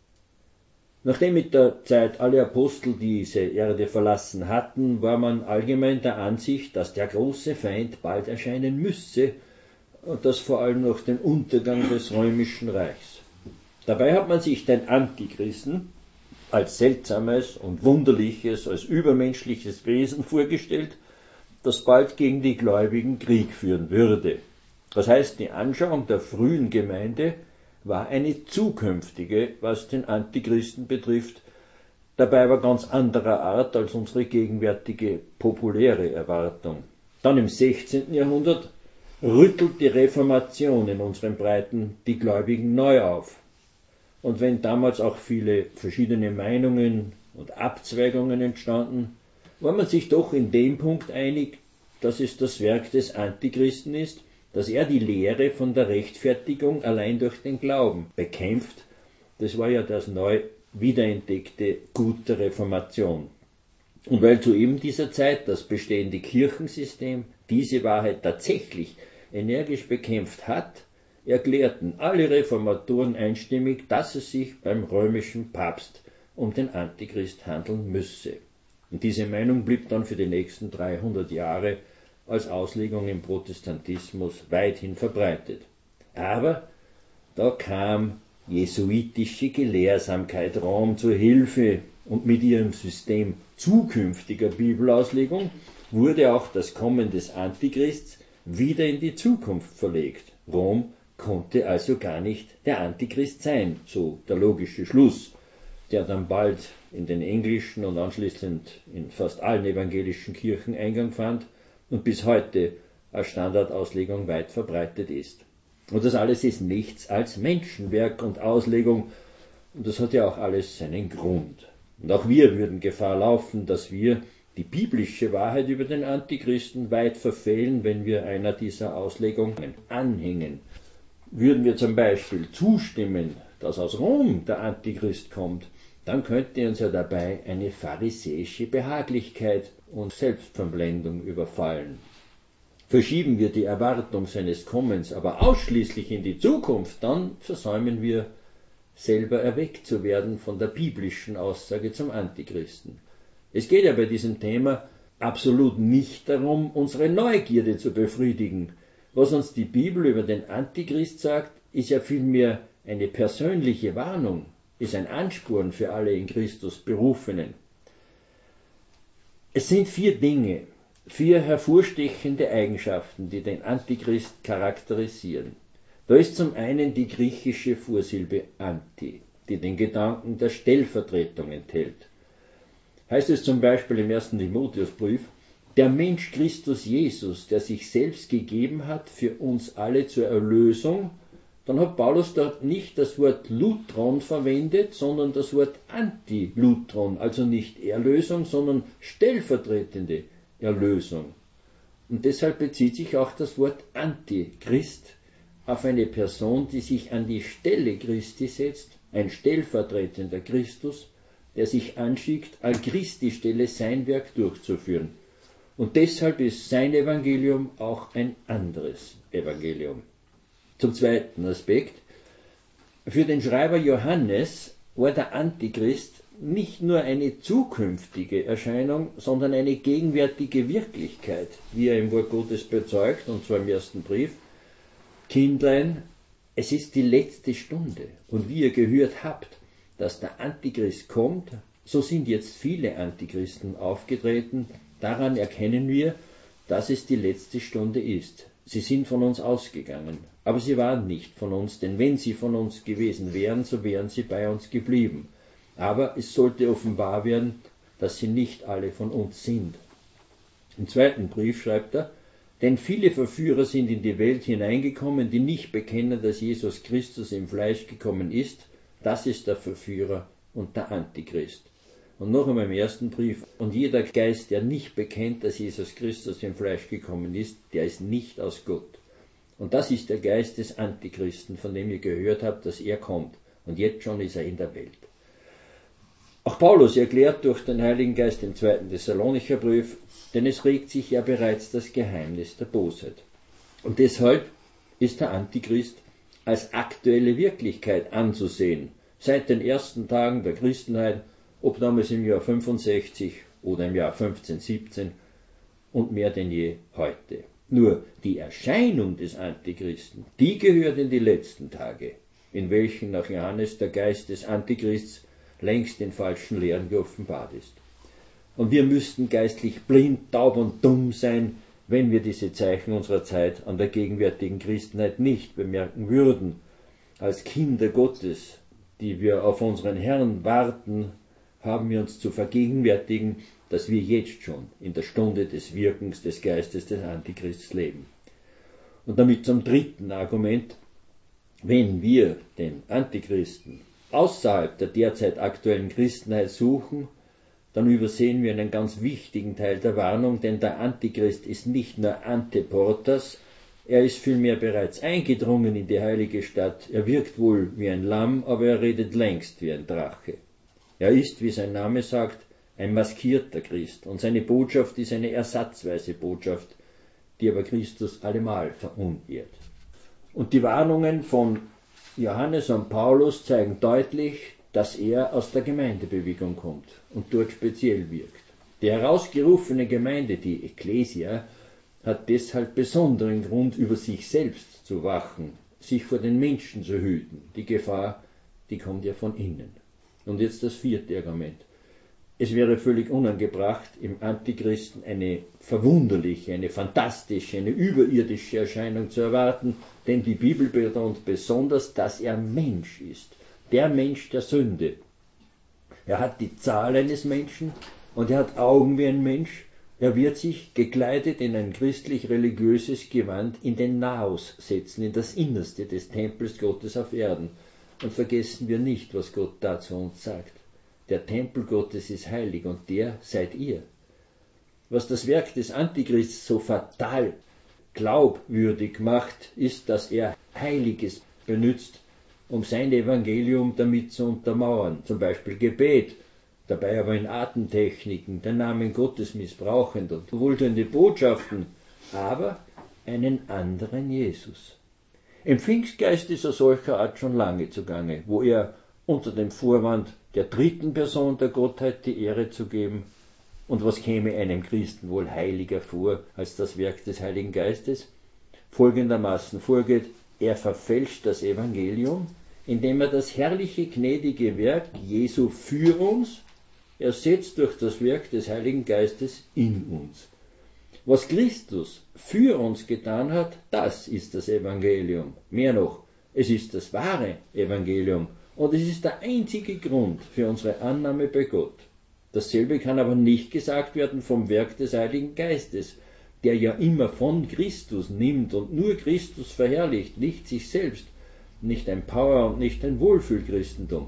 Nachdem mit der Zeit alle Apostel diese Erde verlassen hatten, war man allgemein der Ansicht, dass der große Feind bald erscheinen müsse, und das vor allem nach dem Untergang des Römischen Reichs. Dabei hat man sich den Antichristen als seltsames und wunderliches, als übermenschliches Wesen vorgestellt, das bald gegen die Gläubigen Krieg führen würde. Das heißt, die Anschauung der frühen Gemeinde war eine zukünftige, was den Antichristen betrifft, dabei aber ganz anderer Art als unsere gegenwärtige populäre Erwartung. Dann im 16. Jahrhundert rüttelt die Reformation in unseren Breiten die Gläubigen neu auf. Und wenn damals auch viele verschiedene Meinungen und Abzweigungen entstanden, war man sich doch in dem Punkt einig, dass es das Werk des Antichristen ist, dass er die Lehre von der Rechtfertigung allein durch den Glauben bekämpft. Das war ja das neu wiederentdeckte Gut der Reformation. Und weil zu eben dieser Zeit das bestehende Kirchensystem diese Wahrheit tatsächlich energisch bekämpft hat, erklärten alle Reformatoren einstimmig, dass es sich beim römischen Papst um den Antichrist handeln müsse. Und diese Meinung blieb dann für die nächsten 300 Jahre als Auslegung im Protestantismus weithin verbreitet. Aber da kam jesuitische Gelehrsamkeit Rom zur Hilfe, und mit ihrem System zukünftiger Bibelauslegung wurde auch das Kommen des Antichrists wieder in die Zukunft verlegt. Rom konnte also gar nicht der Antichrist sein, so der logische Schluss, der dann bald in den englischen und anschließend in fast allen evangelischen Kirchen Eingang fand und bis heute als Standardauslegung weit verbreitet ist. Und das alles ist nichts als Menschenwerk und Auslegung, und das hat ja auch alles seinen Grund. Und auch wir würden Gefahr laufen, dass wir die biblische Wahrheit über den Antichristen weit verfehlen, wenn wir einer dieser Auslegungen anhängen. Würden wir zum Beispiel zustimmen, dass aus Rom der Antichrist kommt, dann könnte uns ja dabei eine pharisäische Behaglichkeit und Selbstverblendung überfallen. Verschieben wir die Erwartung seines Kommens aber ausschließlich in die Zukunft, dann versäumen wir, selber erweckt zu werden von der biblischen Aussage zum Antichristen. Es geht ja bei diesem Thema absolut nicht darum, unsere Neugierde zu befriedigen. Was uns die Bibel über den Antichrist sagt, ist ja vielmehr eine persönliche Warnung, ist ein Ansporn für alle in Christus Berufenen. Es sind 4 Dinge, 4 hervorstechende Eigenschaften, die den Antichrist charakterisieren. Da ist zum einen die griechische Vorsilbe Anti, die den Gedanken der Stellvertretung enthält. Heißt es zum Beispiel im 1. Timotheusbrief, der Mensch Christus Jesus, der sich selbst gegeben hat für uns alle zur Erlösung, dann hat Paulus dort nicht das Wort Lutron verwendet, sondern das Wort Antilutron, also nicht Erlösung, sondern stellvertretende Erlösung. Und deshalb bezieht sich auch das Wort Antichrist auf eine Person, die sich an die Stelle Christi setzt, ein stellvertretender Christus, der sich anschickt, an Christi Stelle sein Werk durchzuführen. Und deshalb ist sein Evangelium auch ein anderes Evangelium. Zum zweiten Aspekt. Für den Schreiber Johannes war der Antichrist nicht nur eine zukünftige Erscheinung, sondern eine gegenwärtige Wirklichkeit, wie er im Wort Gottes bezeugt, und zwar im ersten Brief. Kindlein, es ist die letzte Stunde, und wie ihr gehört habt, dass der Antichrist kommt, so sind jetzt viele Antichristen aufgetreten. Daran erkennen wir, dass es die letzte Stunde ist. Sie sind von uns ausgegangen, aber sie waren nicht von uns, denn wenn sie von uns gewesen wären, so wären sie bei uns geblieben. Aber es sollte offenbar werden, dass sie nicht alle von uns sind. Im zweiten Brief schreibt er, denn viele Verführer sind in die Welt hineingekommen, die nicht bekennen, dass Jesus Christus im Fleisch gekommen ist. Das ist der Verführer und der Antichrist. Und noch einmal im ersten Brief, und jeder Geist, der nicht bekennt, dass Jesus Christus im Fleisch gekommen ist, der ist nicht aus Gott. Und das ist der Geist des Antichristen, von dem ihr gehört habt, dass er kommt. Und jetzt schon ist er in der Welt. Auch Paulus erklärt durch den Heiligen Geist im 2. Thessalonicher Brief, denn es regt sich ja bereits das Geheimnis der Bosheit. Und deshalb ist der Antichrist als aktuelle Wirklichkeit anzusehen, seit den ersten Tagen der Christenheit, ob damals im Jahr 65 oder im Jahr 1517 und mehr denn je heute. Nur die Erscheinung des Antichristen, die gehört in die letzten Tage, in welchen nach Johannes der Geist des Antichrists längst in falschen Lehren geoffenbart ist. Und wir müssten geistlich blind, taub und dumm sein, wenn wir diese Zeichen unserer Zeit an der gegenwärtigen Christenheit nicht bemerken würden. Als Kinder Gottes, die wir auf unseren Herrn warten, haben wir uns zu vergegenwärtigen, dass wir jetzt schon in der Stunde des Wirkens des Geistes des Antichrists leben. Und damit zum dritten Argument. Wenn wir den Antichristen außerhalb der derzeit aktuellen Christenheit suchen, dann übersehen wir einen ganz wichtigen Teil der Warnung, denn der Antichrist ist nicht nur Anteportas, er ist vielmehr bereits eingedrungen in die heilige Stadt. Er wirkt wohl wie ein Lamm, aber er redet längst wie ein Drache. Er ist, wie sein Name sagt, ein maskierter Christ, und seine Botschaft ist eine ersatzweise Botschaft, die aber Christus allemal verunehrt. Und die Warnungen von Johannes und Paulus zeigen deutlich, dass er aus der Gemeindebewegung kommt und dort speziell wirkt. Die herausgerufene Gemeinde, die Ekklesia, hat deshalb besonderen Grund, über sich selbst zu wachen, sich vor den Menschen zu hüten. Die Gefahr, die kommt ja von innen. Und jetzt das vierte Argument. Es wäre völlig unangebracht, im Antichristen eine verwunderliche, eine fantastische, eine überirdische Erscheinung zu erwarten, denn die Bibel betont besonders, dass er Mensch ist. Der Mensch der Sünde. Er hat die Zahl eines Menschen und er hat Augen wie ein Mensch. Er wird sich, gekleidet in ein christlich-religiöses Gewand, in den Naos setzen, in das Innerste des Tempels Gottes auf Erden. Und vergessen wir nicht, was Gott da zu uns sagt. Der Tempel Gottes ist heilig und der seid ihr. Was das Werk des Antichrists so fatal glaubwürdig macht, ist, dass er Heiliges benutzt, um sein Evangelium damit zu untermauern, zum Beispiel Gebet, dabei aber in Atemtechniken, den Namen Gottes missbrauchend und wohltuende Botschaften, aber einen anderen Jesus. Im Pfingstgeist ist er solcher Art schon lange zugange, wo er unter dem Vorwand der dritten Person der Gottheit die Ehre zu geben, und was käme einem Christen wohl heiliger vor als das Werk des Heiligen Geistes, folgendermaßen vorgeht: Er verfälscht das Evangelium, indem er das herrliche, gnädige Werk Jesu für uns ersetzt durch das Werk des Heiligen Geistes in uns. Was Christus für uns getan hat, das ist das Evangelium. Mehr noch, es ist das wahre Evangelium, Und es ist der einzige Grund für unsere Annahme bei Gott. Dasselbe kann aber nicht gesagt werden vom Werk des Heiligen Geistes, der ja immer von Christus nimmt und nur Christus verherrlicht, nicht sich selbst, nicht ein Power- und nicht ein Wohlfühlchristentum.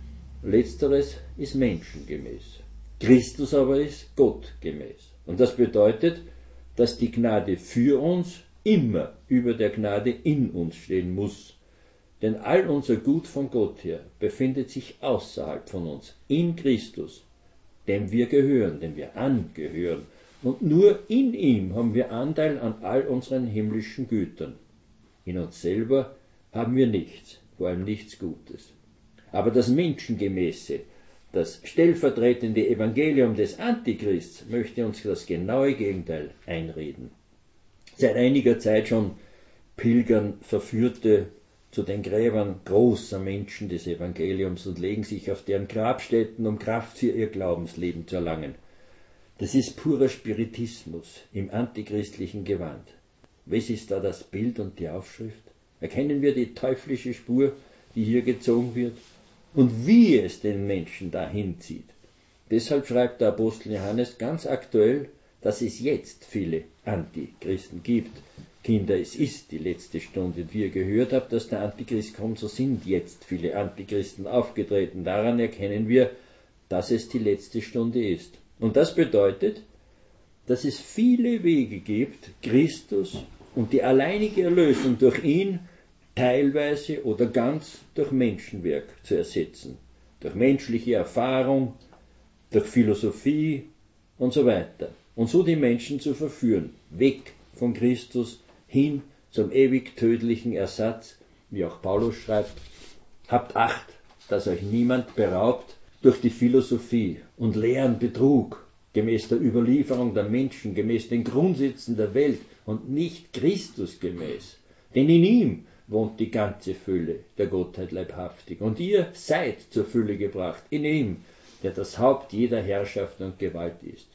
Letzteres ist menschengemäß. Christus aber ist gottgemäß. Und das bedeutet, dass die Gnade für uns immer über der Gnade in uns stehen muss. Denn all unser Gut von Gott her befindet sich außerhalb von uns, in Christus, dem wir gehören, dem wir angehören. Und nur in ihm haben wir Anteil an all unseren himmlischen Gütern. In uns selber haben wir nichts, vor allem nichts Gutes. Aber das Menschengemäße, das stellvertretende Evangelium des Antichrists möchte uns das genaue Gegenteil einreden. Seit einiger Zeit schon pilgern Verführte zu den Gräbern großer Menschen des Evangeliums und legen sich auf deren Grabstätten, um Kraft für ihr Glaubensleben zu erlangen. Das ist purer Spiritismus im antichristlichen Gewand. Was ist da das Bild und die Aufschrift? Erkennen wir die teuflische Spur, die hier gezogen wird? Und wie es den Menschen dahin zieht. Deshalb schreibt der Apostel Johannes ganz aktuell, dass es jetzt viele Antichristen gibt. Kinder, es ist die letzte Stunde. Wie ihr gehört habt, dass der Antichrist kommt, so sind jetzt viele Antichristen aufgetreten. Daran erkennen wir, dass es die letzte Stunde ist. Und das bedeutet, dass es viele Wege gibt, Christus und die alleinige Erlösung durch ihn teilweise oder ganz durch Menschenwerk zu ersetzen. Durch menschliche Erfahrung, durch Philosophie und so weiter. Und so die Menschen zu verführen, weg von Christus hin zum ewig tödlichen Ersatz, wie auch Paulus schreibt, habt Acht, dass euch niemand beraubt durch die Philosophie und leeren Betrug, gemäß der Überlieferung der Menschen, gemäß den Grundsätzen der Welt und nicht Christus gemäß. Denn in ihm wohnt die ganze Fülle der Gottheit leibhaftig. Und ihr seid zur Fülle gebracht, in ihm, der das Haupt jeder Herrschaft und Gewalt ist.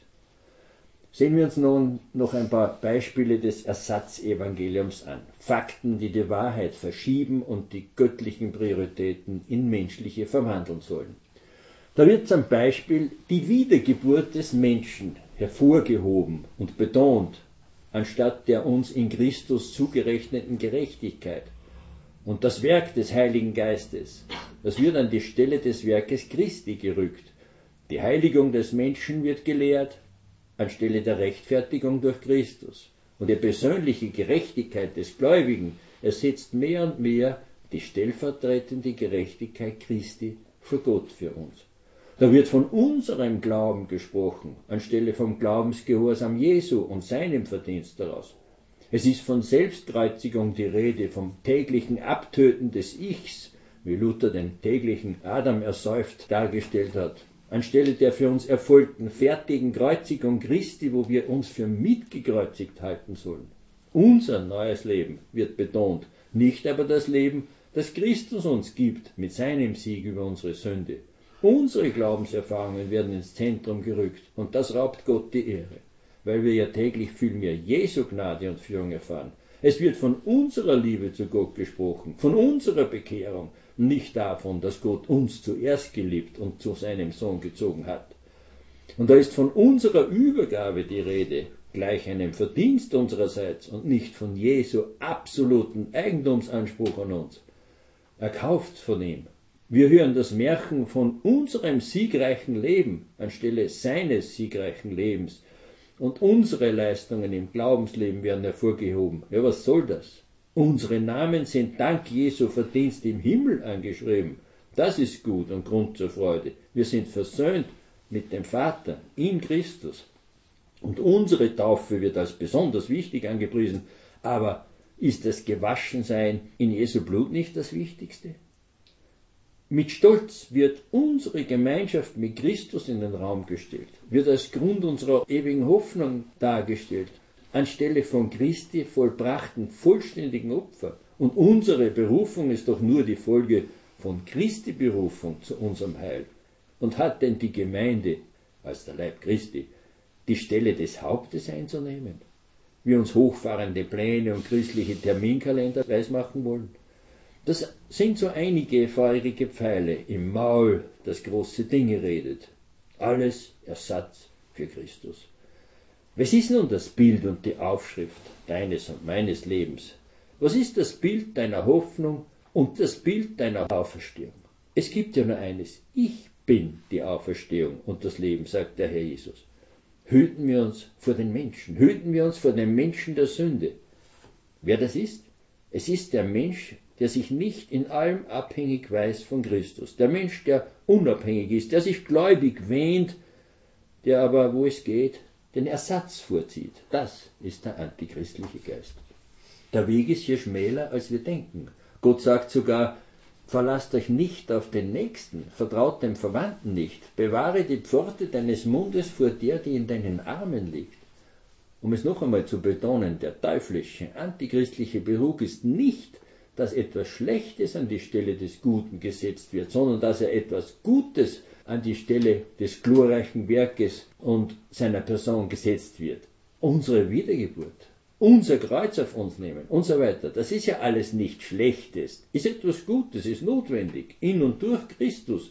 Sehen wir uns nun noch ein paar Beispiele des Ersatzevangeliums an. Fakten, die die Wahrheit verschieben und die göttlichen Prioritäten in menschliche verwandeln sollen. Da wird zum Beispiel die Wiedergeburt des Menschen hervorgehoben und betont, anstatt der uns in Christus zugerechneten Gerechtigkeit. Und das Werk des Heiligen Geistes, das wird an die Stelle des Werkes Christi gerückt. Die Heiligung des Menschen wird gelehrt, anstelle der Rechtfertigung durch Christus. Und die persönliche Gerechtigkeit des Gläubigen ersetzt mehr und mehr die stellvertretende Gerechtigkeit Christi vor Gott für uns. Da wird von unserem Glauben gesprochen, anstelle vom Glaubensgehorsam Jesu und seinem Verdienst daraus. Es ist von Selbstkreuzigung die Rede, vom täglichen Abtöten des Ichs, wie Luther den täglichen Adam ersäuft dargestellt hat, anstelle der für uns erfolgten fertigen Kreuzigung Christi, wo wir uns für mitgekreuzigt halten sollen. Unser neues Leben wird betont, nicht aber das Leben, das Christus uns gibt, mit seinem Sieg über unsere Sünde. Unsere Glaubenserfahrungen werden ins Zentrum gerückt und das raubt Gott die Ehre, weil wir ja täglich viel mehr Jesu Gnade und Führung erfahren. Es wird von unserer Liebe zu Gott gesprochen, von unserer Bekehrung, nicht davon, dass Gott uns zuerst geliebt und zu seinem Sohn gezogen hat. Und da ist von unserer Übergabe die Rede, gleich einem Verdienst unsererseits und nicht von Jesu absoluten Eigentumsanspruch an uns. Erkauft von ihm. Wir hören das Märchen von unserem siegreichen Leben anstelle seines siegreichen Lebens. Und unsere Leistungen im Glaubensleben werden hervorgehoben. Ja, was soll das? Unsere Namen sind dank Jesu Verdienst im Himmel angeschrieben. Das ist gut und Grund zur Freude. Wir sind versöhnt mit dem Vater in Christus. Und unsere Taufe wird als besonders wichtig angepriesen. Aber ist das Gewaschensein in Jesu Blut nicht das Wichtigste? Mit Stolz wird unsere Gemeinschaft mit Christus in den Raum gestellt, wird als Grund unserer ewigen Hoffnung dargestellt, anstelle von Christi vollbrachten, vollständigen Opfer. Und unsere Berufung ist doch nur die Folge von Christi Berufung zu unserem Heil. Und hat denn die Gemeinde, als der Leib Christi, die Stelle des Hauptes einzunehmen? Wir uns hochfahrende Pläne und christliche Terminkalender weismachen wollen? Das sind so einige feurige Pfeile im Maul, das große Dinge redet. Alles Ersatz für Christus. Was ist nun das Bild und die Aufschrift deines und meines Lebens? Was ist das Bild deiner Hoffnung und das Bild deiner Auferstehung? Es gibt ja nur eines. Ich bin die Auferstehung und das Leben, sagt der Herr Jesus. Hüten wir uns vor den Menschen. Hüten wir uns vor den Menschen der Sünde. Wer das ist? Es ist der Mensch, der sich nicht in allem abhängig weiß von Christus. Der Mensch, der unabhängig ist, der sich gläubig wähnt, der aber, wo es geht, den Ersatz vorzieht. Das ist der antichristliche Geist. Der Weg ist hier schmäler, als wir denken. Gott sagt sogar, verlasst euch nicht auf den Nächsten, vertraut dem Verwandten nicht, bewahre die Pforte deines Mundes vor der, die in deinen Armen liegt. Um es noch einmal zu betonen, der teuflische, antichristliche Beruf ist nicht, dass etwas Schlechtes an die Stelle des Guten gesetzt wird, sondern dass er etwas Gutes an die Stelle des glorreichen Werkes und seiner Person gesetzt wird. Unsere Wiedergeburt, unser Kreuz auf uns nehmen und so weiter, das ist ja alles nicht Schlechtes, ist etwas Gutes, ist notwendig, in und durch Christus.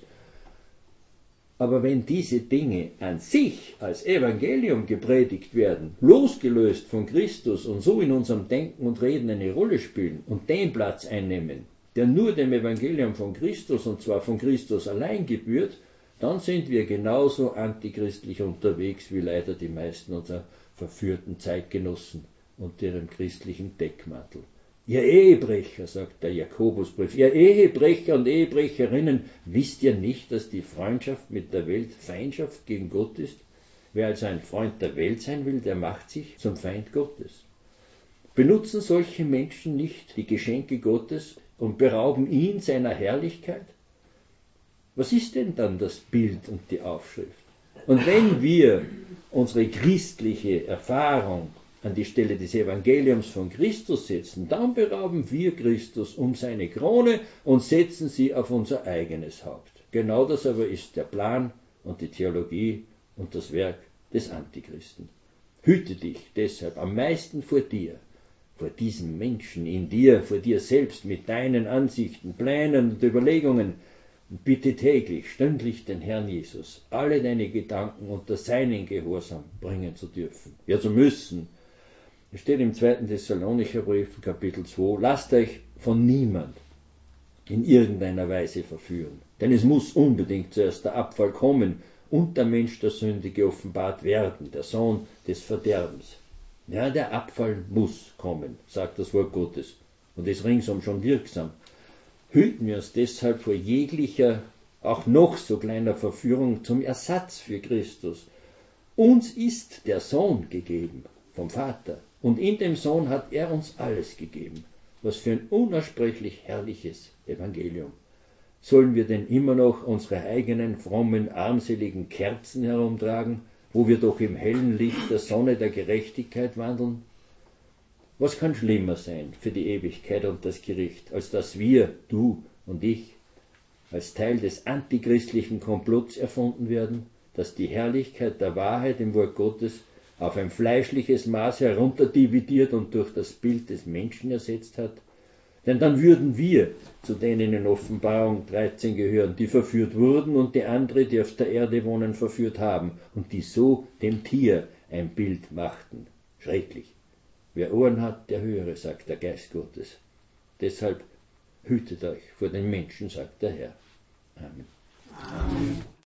Aber wenn diese Dinge an sich als Evangelium gepredigt werden, losgelöst von Christus und so in unserem Denken und Reden eine Rolle spielen und den Platz einnehmen, der nur dem Evangelium von Christus und zwar von Christus allein gebührt, dann sind wir genauso antichristlich unterwegs wie leider die meisten unserer verführten Zeitgenossen unter ihrem christlichen Deckmantel. Ihr Ehebrecher, sagt der Jakobusbrief, ihr Ehebrecher und Ehebrecherinnen, wisst ihr nicht, dass die Freundschaft mit der Welt Feindschaft gegen Gott ist? Wer also ein Freund der Welt sein will, der macht sich zum Feind Gottes. Benutzen solche Menschen nicht die Geschenke Gottes und berauben ihn seiner Herrlichkeit? Was ist denn dann das Bild und die Aufschrift? Und wenn wir unsere christliche Erfahrung an die Stelle des Evangeliums von Christus setzen, dann berauben wir Christus um seine Krone und setzen sie auf unser eigenes Haupt. Genau das aber ist der Plan und die Theologie und das Werk des Antichristen. Hüte dich deshalb am meisten vor dir, vor diesem Menschen in dir, vor dir selbst mit deinen Ansichten, Plänen und Überlegungen. Und bitte täglich, stündlich den Herrn Jesus, alle deine Gedanken unter seinen Gehorsam bringen zu dürfen, ja zu müssen. Es steht im 2. Thessalonicher Brief, Kapitel 2, lasst euch von niemand in irgendeiner Weise verführen, denn es muss unbedingt zuerst der Abfall kommen und der Mensch der Sünde geoffenbart werden, der Sohn des Verderbens. Ja, der Abfall muss kommen, sagt das Wort Gottes, und ist ringsum schon wirksam. Hüten wir uns deshalb vor jeglicher, auch noch so kleiner Verführung zum Ersatz für Christus. Uns ist der Sohn gegeben vom Vater. Und in dem Sohn hat er uns alles gegeben. Was für ein unaussprechlich herrliches Evangelium. Sollen wir denn immer noch unsere eigenen frommen, armseligen Kerzen herumtragen, wo wir doch im hellen Licht der Sonne der Gerechtigkeit wandeln? Was kann schlimmer sein für die Ewigkeit und das Gericht, als dass wir, du und ich, als Teil des antichristlichen Komplotts erfunden werden, dass die Herrlichkeit der Wahrheit im Wort Gottes auf ein fleischliches Maß herunterdividiert und durch das Bild des Menschen ersetzt hat? Denn dann würden wir zu denen in Offenbarung 13 gehören, die verführt wurden und die andere, die auf der Erde wohnen, verführt haben und die so dem Tier ein Bild machten. Schrecklich. Wer Ohren hat, der höre, sagt der Geist Gottes. Deshalb hütet euch vor den Menschen, sagt der Herr. Amen. Amen.